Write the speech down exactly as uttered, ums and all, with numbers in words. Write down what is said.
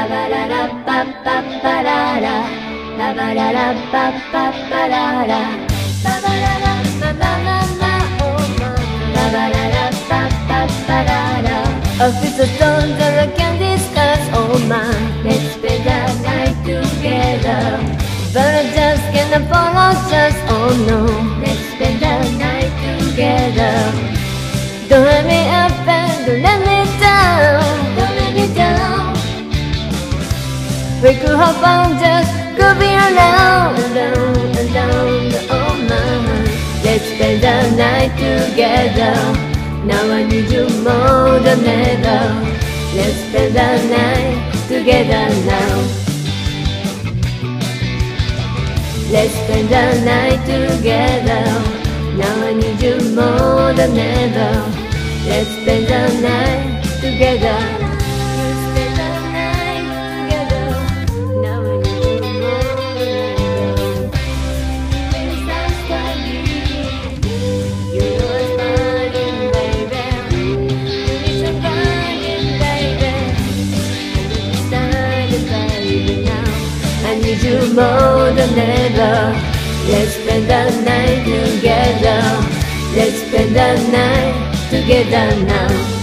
ba da da ba ba ba da da, ba ba da da ba ba ba da da, ba ba da da ba ba ba ba oh my, ba ba da da ba ba ba da da. A feast of thoughts that I can't discuss, oh my. Let's spend the night together, but I just can't follow just, oh no. Let's spend the night together. Don't let me up and don't let me down, don't let me down. We could have fun, just could be around and down and down, oh my. Let's spend the night together. Now I need you more than ever. Let's spend the night together now. Let's spend the night together. Now I need you more than ever. Let's spend the night together. Let's spend the night together. Now I need you more than ever. It's us for me. You know I'm smiling, baby. You need some crying, baby. It's starting, baby, now. I need you more than ever. Let's spend the night together. Let's spend the night together now.